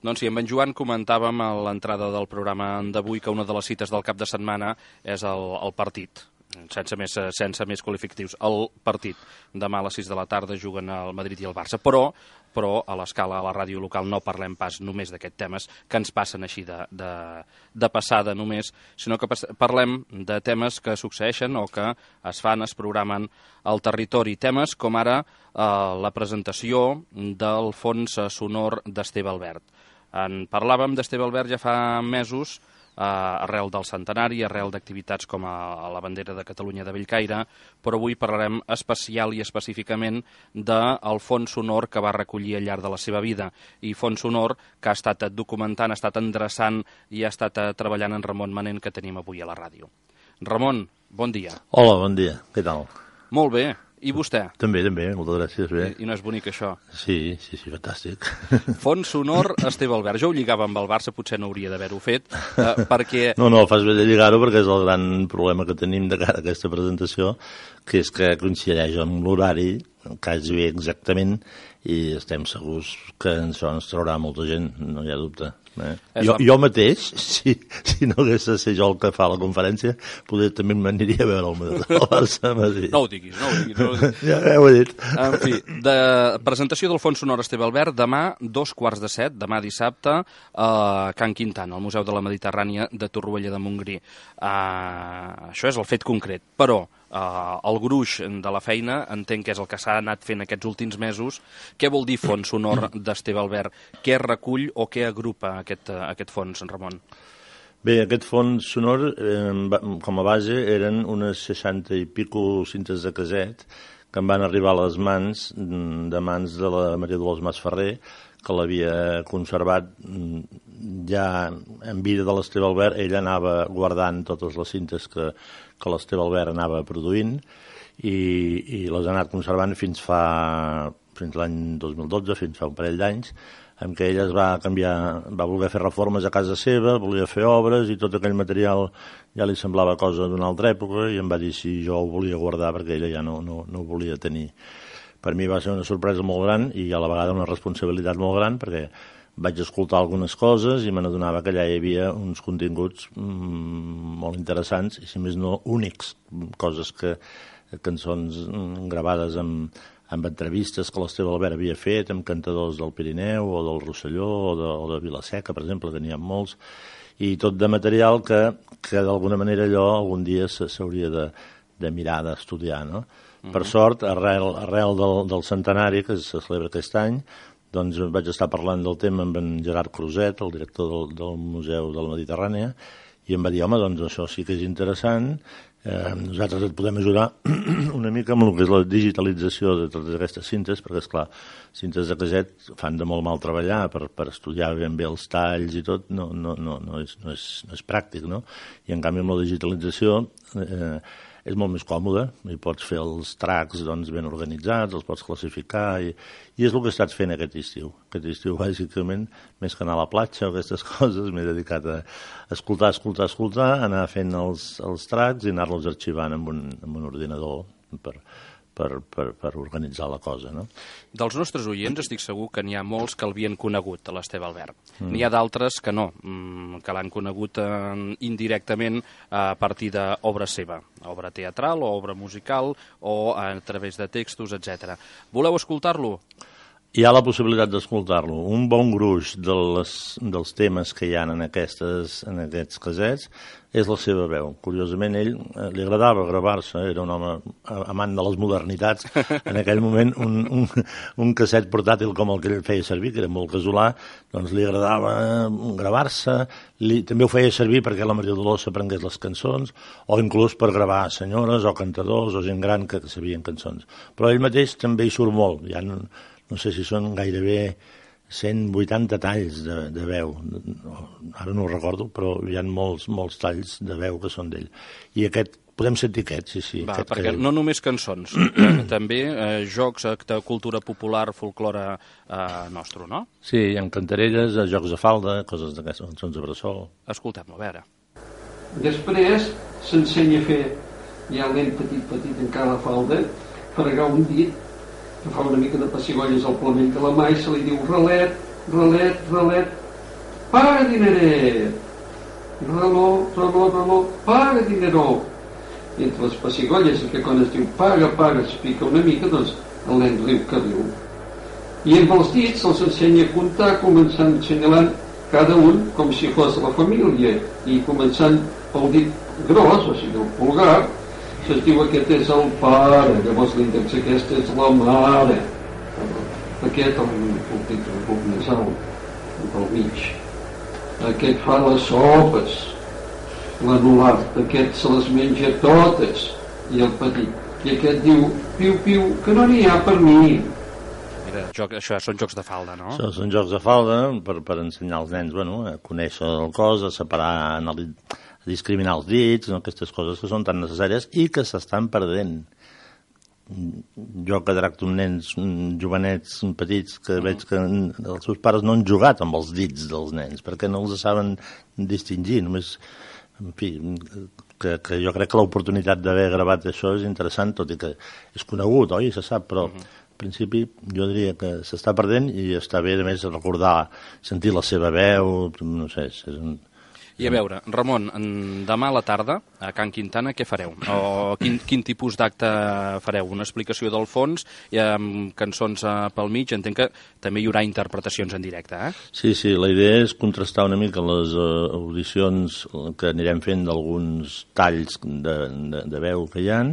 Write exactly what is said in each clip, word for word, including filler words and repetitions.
Doncs sí, amb en Joan comentàvem a l'entrada del programa d'avui que una de les cites del cap de setmana és el, el partit, sense més, sense més qualificatius. El partit. Demà a les sis de la tarda juguen el Madrid i el Barça, però però a l'escala, a la ràdio local, no parlem pas només d'aquests temes que ens passen així de, de, de passada només, sinó que parlem de temes que succeeixen o que es fan, es programen al territori. Temes com ara eh, la presentació del fons sonor d'Esteve Albert. En parlàvem d'Esteve Albert ja fa mesos, Uh, arrel del centenari, arrel d'activitats com a, a la bandera de Catalunya de Bellcaire, però avui parlarem especial i específicament del fons sonor que va recollir al llarg de la seva vida, i fons sonor que ha estat documentant, ha estat endreçant i ha estat treballant en Ramon Manent, que tenim avui a la ràdio. Ramon, bon dia. Hola, bon dia, què tal? Molt bé. I vostè? També, també, moltes gràcies. Bé. I, I no és bonic, això? Sí, sí, sí, fantàstic. Fons sonor Esteve Albert. Jo ho lligava amb el Barça, potser no hauria d'haver-ho fet, eh, perquè... No, no, fas bé de lligar-ho perquè és el gran problema que tenim de cara a aquesta presentació, que és que coincideix amb l'horari, quasi bé exactament, i estem segurs que això ens traurà molta gent, no hi ha dubte. Eh? Jo, jo mateix, si, si no hagués de ser jo el que fa la conferència, potser també m'aniria a veure el, el Barça a Madrid. No ho diguis, no ho diguis. No ho diguis. Ja, ja ho he dit. En fi, de presentació del fons sonor Esteve Albert, demà, dos quarts de set, demà dissabte, a Can Quintana, al Museu de la Mediterrània de Torroella de Montgrí. Uh, això és el fet concret, però Uh, el gruix de la feina entenc que és el que s'ha anat fent aquests últims mesos. Què vol dir fons sonor d'Esteve Albert? Què recull o què agrupa aquest, uh, aquest fons, Ramon? Bé, aquest fons sonor, eh, com a base, eren unes seixanta i pico cintes de caset que em van arribar a les mans, de mans de la Maria Dolors Masferrer, que l'havia conservat ja en vida de l'Esteve Albert. Ella anava guardant totes les cintes que, que l'Esteve Albert anava produint i, i les ha anat conservant fins fa fins l'any dos mil dotze, fins fa un parell d'anys, en què ella es va canviar, va voler fer reformes a casa seva, volia fer obres i tot aquell material ja li semblava cosa d'una altra època i em va dir si jo ho volia guardar perquè ella ja no, no, no ho volia tenir. Per mi va ser una sorpresa molt gran i a la vegada una responsabilitat molt gran perquè vaig escoltar algunes coses i me n'adonava que allà hi havia uns continguts mmm, molt interessants i si més no únics, coses que cançons gravades amb, amb entrevistes que l'Esteve Albert havia fet amb cantadors del Pirineu o del Rosselló o de, o de Vilaseca, per exemple, que n'hi ha molts, i tot de material que, que d'alguna manera allò algun dia s'hauria de, de mirar, d'estudiar, no? Uh-huh. Per sort, arrel, arrel del, del centenari que se celebra aquest any, doncs vaig estar parlant del tema amb en Gerard Cruzet, el director del, del Museu de la Mediterrània, i em va dir, home, doncs això sí que és interessant, eh, nosaltres et podem ajudar una mica amb el que és la digitalització de totes aquestes cintes, perquè, esclar, cintes de caset fan de molt mal treballar per, per estudiar ben bé els talls i tot, no, no, no, no, és, no, és, no és pràctic, no? I en canvi amb la digitalització eh, és molt més còmode, i pots fer els tracks doncs, ben organitzats, els pots classificar, i, i és el que he estat fent aquest estiu. Aquest estiu, bàsicament, més que anar a la platja o aquestes coses, m'he dedicat a escoltar, escoltar, escoltar, anar fent els, els tracks i anar-los arxivant amb un, amb un ordinador per, per, per, per organitzar la cosa, no? Dels nostres oients estic segur que n'hi ha molts que l'havien conegut, a l'Esteve Albert. Mm. N'hi ha d'altres que no, que l'han conegut eh, indirectament a partir d'obra seva, obra teatral o obra musical o a través de textos, etcètera. Voleu escoltar-lo? Hi ha la possibilitat d'escoltar-lo. Un bon gruix de les, dels temes que hi ha en, aquestes, en aquests casets és la seva veu. Curiosament, ell eh, li agradava gravar-se, era un home amant de les modernitats. En aquell moment, un, un, un casset portàtil com el que ell feia servir, que era molt casolà, doncs li agradava gravar-se, li, també ho feia servir perquè la Maria Dolors s'aprengués les cançons, o inclús per gravar senyores o cantadors o gent gran que, que sabien cançons. Però ell mateix també hi surt molt, ja no, no sé si són gairebé cent vuitanta talls de, de veu, ara no ho recordo, però hi ha molts, molts talls de veu que són d'ell. I aquest, podem sentir aquest, sí, sí. Va, aquest perquè que... no només cançons, també eh, jocs de cultura popular, folclore eh, nostre, no? Sí, hi ha cantarelles, jocs de falda, coses d'aquestes, cançons de bressol. Escoltem-lo, a veure. Després s'ensenya a fer, ja l'hem petit, petit en cada falda, fregar un dit, que fa una mica de pessigolles al plamell de la mà i se li diu relet, relet, relet, paga dineret, reloj, reloj, reloj, paga dineró. I entre les pessigolles, que quan es diu paga, paga, es pica una mica, doncs el nen riu que riu. I amb els dits se'ls ensenya a comptar, començant assenyalant cada un com si fos la família, i començant pel dit gros, o sigui, el pulgar, se'ls diu aquest és el pare, llavors l'índex aquesta és la mare, aquest el puc dir un poc més alt, pel mig, aquest fa les sopes, l'anular, aquest se les menja totes, i el petit, i aquest diu piu piu, que no n'hi ha per mi. Mira, joc, això són jocs de falda, no? Això són jocs de falda per, per ensenyar als nens, bueno, a conèixer el cos, a separar, a discriminar els dits, no? Aquestes coses que són tan necessàries i que s'estan perdent. Jo que tracto amb nens jovenets petits que veig que els seus pares no han jugat amb els dits dels nens perquè no els saben distingir, només, en fi, que, que jo crec que l'oportunitat d'haver gravat això és interessant, tot i que és conegut, oi? Se sap, però en principi jo diria que s'està perdent i està bé, a més, recordar, sentir la seva veu, no sé, és un... I a veure, Ramon, demà a la tarda, a Can Quintana, què fareu? O quin, quin tipus d'acte fareu? Una explicació del fons i amb cançons pel mig? Entenc que també hi haurà interpretacions en directe, eh? Sí, sí, la idea és contrastar una mica les uh, audicions que anirem fent d'alguns talls de, de, de veu que hi ha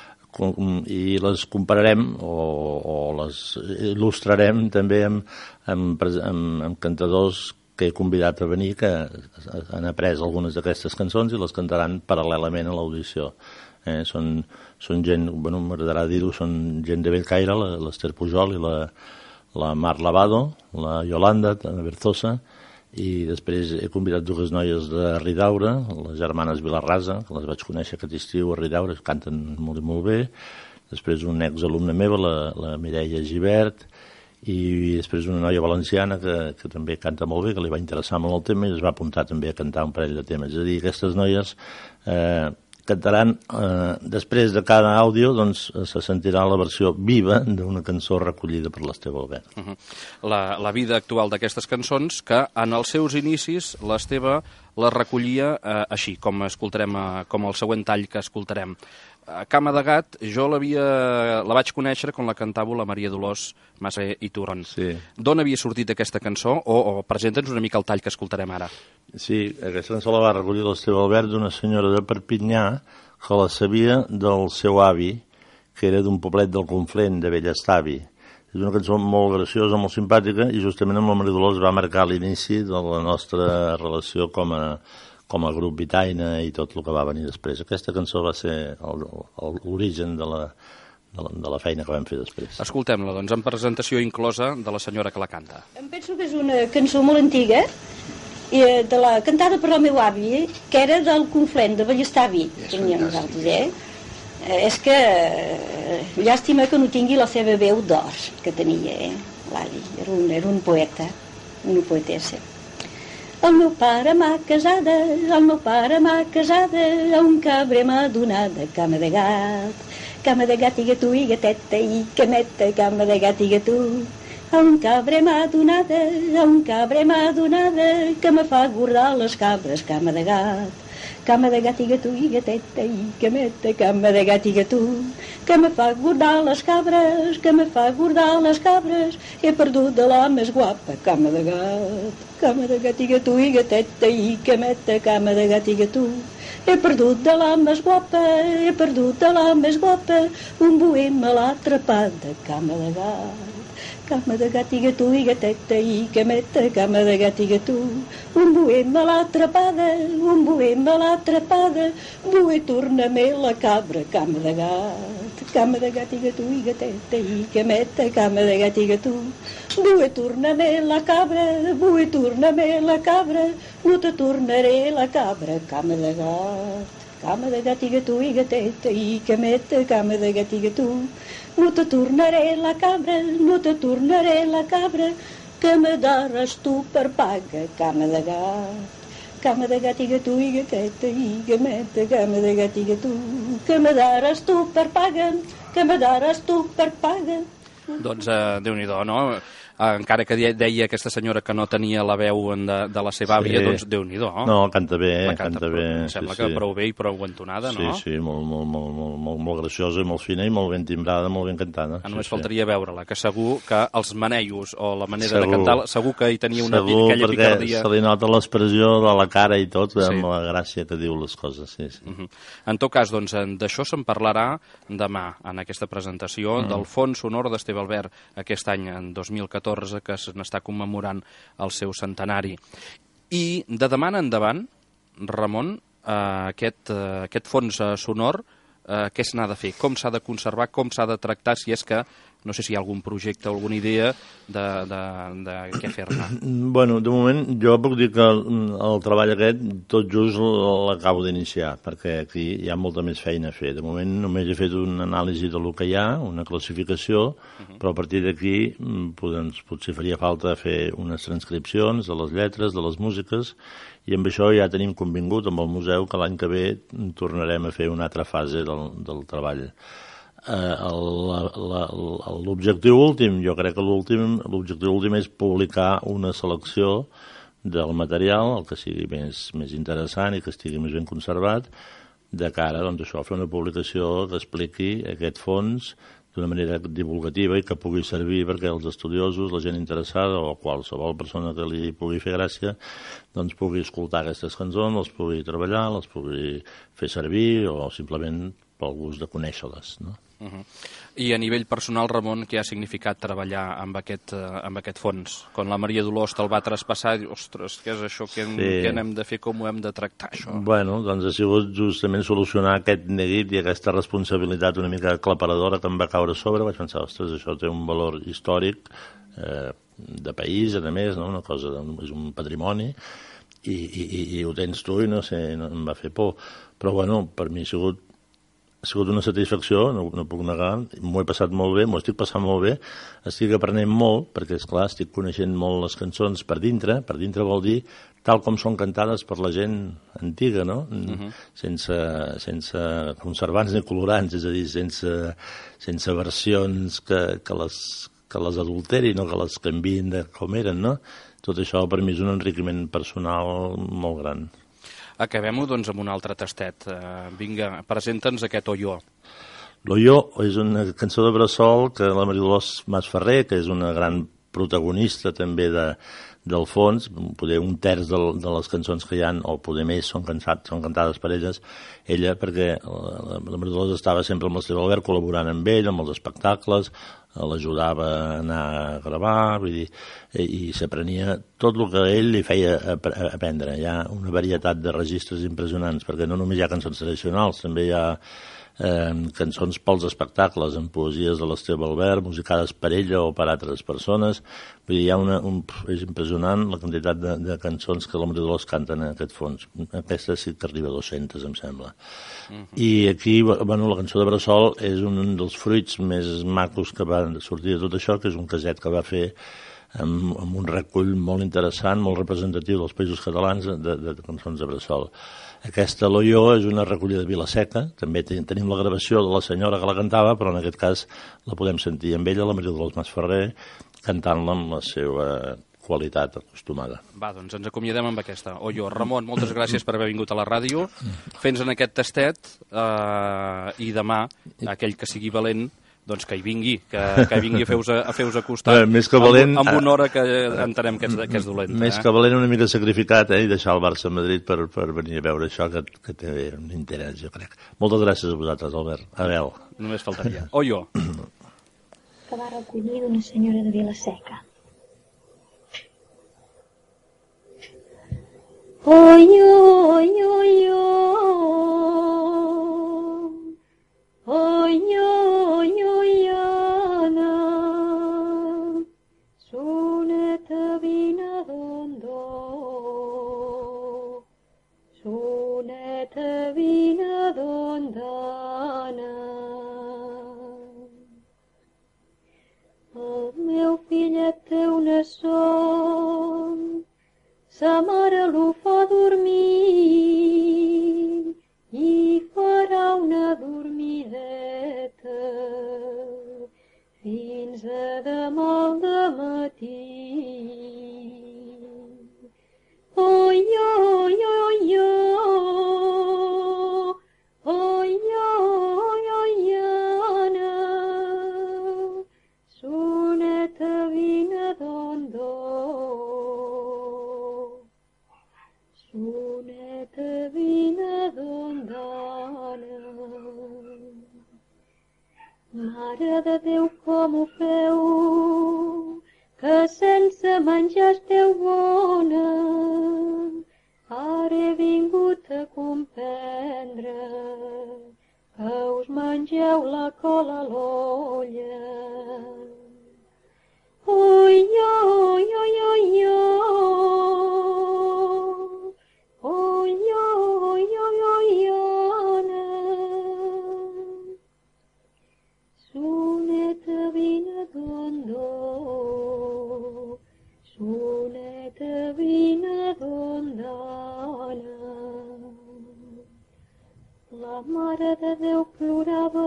i les compararem o, o les il·lustrarem també amb, amb, amb, amb cantadors que he convidat a venir, que han après algunes d'aquestes cançons i les cantaran paral·lelament a l'audició. Eh, són, són gent, bueno, m'agradarà dir-ho, són gent de Bellcaire, l'Ester Pujol i la, la Mar Lavado, la Yolanda Berzosa, i després he convidat dues noies de Ridaura, les germanes Vilarrasa, que les vaig conèixer aquest estiu a Ridaura, canten molt i molt bé. Després un exalumne meva, la, la Mireia Gibert, i després una noia valenciana que, que també canta molt bé, que li va interessar molt el tema i es va apuntar també a cantar un parell de temes. És a dir, aquestes noies eh, cantaran, eh, després de cada àudio, doncs se sentirà la versió viva d'una cançó recollida per l'Esteve Albert. Uh -huh. la, la vida actual d'aquestes cançons, que en els seus inicis l'Esteve la recollia eh, així, com escoltarem, eh, com el següent tall que escoltarem. A Cama de Gat, jo l'havia, la vaig conèixer quan la cantava la Maria Dolors Massa i Turon. Sí. D'on havia sortit aquesta cançó? O, o presenta'ns una mica el tall que escoltarem ara. Sí, aquesta cançó la va recollir l'Esteve Albert d'una senyora de Perpinyà que la sabia del seu avi, que era d'un poblet del Conflent, de Bellestavi. És una cançó molt graciosa, molt simpàtica, i justament amb la Maria Dolors va marcar l'inici de la nostra relació com a com a grup Vitaina i tot el que va venir després. Aquesta cançó va ser l'origen de, la, de, la, de la feina que vam fer després. Escoltem-la, doncs, en presentació inclosa de la senyora que la canta. Em penso que és una cançó molt antiga, de la, cantada per el meu avi, que era del Conflent, de Bellestavi. Teníem nosaltres, eh? És que llàstima que no tingui la seva veu d'or que tenia, eh? L'avi. Era un, era un poeta, una poetessa. El meu pare m'ha casada, el meu pare m'ha casada, a un cabrer m'ha donada cama de gat. Cama de gat i gatú i gateta i cameta, cama de gat i gatú. A un cabrer m'ha donada, a un cabrer m'ha donada, que me fa guardar les cabres, cama de gat. Cama de gat i gatú i gateta i cameta, cama de gat i gatú. Que me fa guardar les cabres, que me fa guardar les cabres, he perdut de la més guapa, cama de gat. Cama de gat i gatú i gateta i cameta, cama de gat i gatú. He perdut de la més guapa, he perdut de la més guapa, un bohem me l'ha atrapada, cama de gat. Cama de gat i gatú i gateta i cameta, cama de gat i gatú. Un bohem me l'ha atrapada, un bohem me l'ha atrapada, bohe torna-me la cabra, cama de gat. Cama de gat i gatú i gateta i cameta, cama de gat i gatú. Bohe torna-me la cabra, bohe torna-me la cabra, no te tornaré la cabra, cama de gat. Cama de gat i gatú i gateta i cameta, cama de gat i gatú. No te tornaré la cabra, no te tornaré la cabra, que me daràs tu per paga, cama de gat. Cama de gat i gatú i gateta i cameta, cama de gat i gatú. Que me daràs tu per paga, que me daràs tu per paga. Doncs, eh, Déu-n'hi-do, no? encara que deia aquesta senyora que no tenia la veu de, de la seva àvia, sí. Doncs Déu-n'hi-do. No, canta bé, eh? canta, canta bé. Em sembla sí, que sí. Prou bé i prou entonada, no? Sí, sí, molt, molt, molt, molt, molt, molt graciosa, molt fina i molt ben timbrada, molt ben cantada. Ah, només sí, faltaria sí. veure-la, que segur que els maneios o la manera segur. de cantar, segur que hi tenia una segur, aquella picardia. Segur, perquè se li nota l'expressió de la cara i tot, sí. Amb la gràcia que diu les coses, sí, sí. Uh -huh. En tot cas, doncs, d'això se'n parlarà demà, en aquesta presentació, mm. del Fons Sonor d'Esteve Albert, aquest any, en dos mil catorze, que se n'està commemorant el seu centenari. I de demà en endavant, Ramon, eh, aquest, eh, aquest fons eh, sonor, eh, què se n'ha de fer? Com s'ha de conservar? Com s'ha de tractar? Si és que, no sé si hi ha algun projecte o alguna idea de, de, de què fer-ne. Bueno, de moment jo puc dir que el, el treball aquest tot just l'acabo d'iniciar, perquè aquí hi ha molta més feina a fer. De moment només he fet una anàlisi del que hi ha, una classificació, uh -huh. però a partir d'aquí doncs, potser faria falta fer unes transcripcions de les lletres, de les músiques, i amb això ja tenim convingut amb el museu que l'any que ve tornarem a fer una altra fase del, del treball. L'objectiu últim, jo crec que l'objectiu últim és publicar una selecció del material, el que sigui més, més interessant i que estigui més ben conservat, de cara doncs, això, a fer una publicació que expliqui aquest fons d'una manera divulgativa i que pugui servir perquè els estudiosos, la gent interessada o qualsevol persona que li pugui fer gràcia doncs pugui escoltar aquestes cançons, les pugui treballar, les pugui fer servir o simplement pel gust de conèixer-les, no? Uh -huh. I a nivell personal, Ramon, què ha significat treballar amb aquest, uh, amb aquest fons? Quan la Maria Dolors te'l va traspassar, i, ostres, què és això? Què, sí. què n'hem de fer? Com ho hem de tractar, això? Bueno, doncs ha sigut justament solucionar aquest neguit i aquesta responsabilitat una mica aclaparadora que em va caure a sobre. Vaig pensar, ostres, això té un valor històric eh, de país, a més, no? Una cosa, és un patrimoni, i, i, i, i ho tens tu i no sé, no, em va fer por. Però, bueno, per mi ha sigut Ha sigut una satisfacció, no, no puc negar, m'ho he passat molt bé, m'ho estic passant molt bé, estic aprenent molt, perquè, esclar, estic coneixent molt les cançons per dintre, per dintre vol dir tal com són cantades per la gent antiga, no? Uh-huh. Sense, sense conservants ni colorants, és a dir, sense, sense versions que, que, les, que les adulterin o que les canviïn de com eren, no? Tot això per mi és un enriquiment personal molt gran. Acabem-ho, doncs, amb un altre tastet. Uh, vinga, presenta'ns aquest Olló. L'Olló és una cançó de bressol que la Maria Dolors Masferrer, que és una gran protagonista també de, del fons, poder un terç de, de les cançons que hi ha, o poder més, són, cansat, són cantades per elles, ella, perquè la, la Maria Dolors estava sempre amb l'Esteve Albert col·laborant amb ell, amb els espectacles, l'ajudava a anar a gravar, vull dir, i, i s'aprenia tot el que ell li feia aprendre. Hi ha una varietat de registres impressionants, perquè no només hi ha cançons tradicionals, també hi ha eh, cançons pels espectacles, amb poesies de l'Esteve Albert, musicades per ella o per altres persones. Vull dir, hi ha una, un, és impressionant la quantitat de, de cançons que la Maria Dolors canta en aquest fons. Aquesta sí que arriba a dues-centes, em sembla. Uh-huh. I aquí, bueno, la cançó de bressol és un dels fruits més macos que va sortir de tot això, que és un caset que va fer amb, amb un recull molt interessant, molt representatiu dels països catalans de, de, de cançons de bressol. Aquesta L'Olló és una recollida de Vila-seca, també ten, tenim la gravació de la senyora que la cantava, però en aquest cas la podem sentir amb ella, la Maria Dolors Masferrer, cantant-la amb la seva qualitat acostumada. Va, doncs ens acomiadem amb aquesta. Olló. Ramon, moltes gràcies per haver vingut a la ràdio. Fes en aquest tastet eh, i demà, aquell que sigui valent, doncs que hi vingui, que, que vingui a fer-vos a, fer a costat, veure, més que valent, amb, amb una hora que entenem que és, que és dolenta. Més eh? que valent, una mica sacrificat, eh, i deixar el Barça a Madrid per, per venir a veure això, que, que té un interès, jo crec. Moltes gràcies a vosaltres, Albert. Adéu. Només faltaria. Olló. Que va recollir d'una senyora de Vila-seca. Olló, olló, olló, olló, olló, ollana, soneta vina d'ondo, soneta vina d'ondana. El meu fillet té una son, sa mare lo fa dormir i farà una dormideta fins a demà al dematí. Mare de Déu, com ho feu, que sense menjar esteu bona. Ara he vingut a comprendre que us mengeu la cola a l'olla. Oi, oi, oi, oi, oi, oi, oi, oi, Anna. Suneta vine d'ondo, suneta vine d'ondana. La Mare de Déu plorava,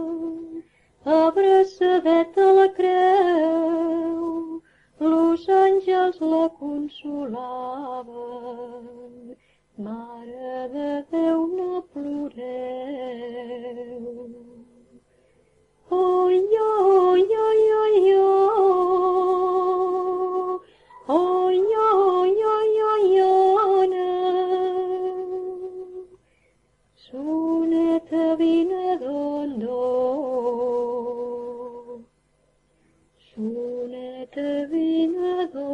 abraçadeta a la creu, los àngels la consolaven. Mare de Déu, no ploreu. Oi, oi, oi, oi, oi, oi, oi, oi, Anna. Suneta vine d'ondo, suneta vine d'ondo.